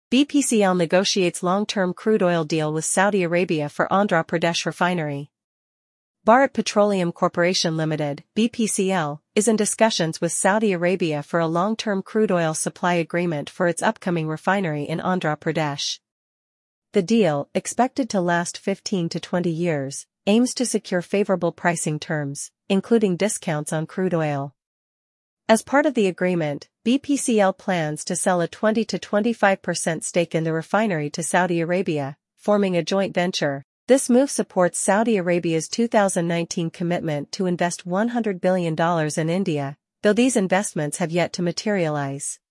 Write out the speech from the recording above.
BPCL negotiates long-term crude oil deal with Saudi Arabia for Andhra Pradesh refinery. Bharat Petroleum Corporation Limited (BPCL) is in discussions with Saudi Arabia for a long-term crude oil supply agreement for its upcoming refinery in Andhra Pradesh. The deal, expected to last 15 to 20 years, aims to secure favorable pricing terms, including discounts on crude oil. As part of the agreement, BPCL plans to sell a 20 to 25% stake in the refinery to Saudi Arabia, forming a joint venture. This move supports Saudi Arabia's 2019 commitment to invest $100 billion in India, though these investments have yet to materialize.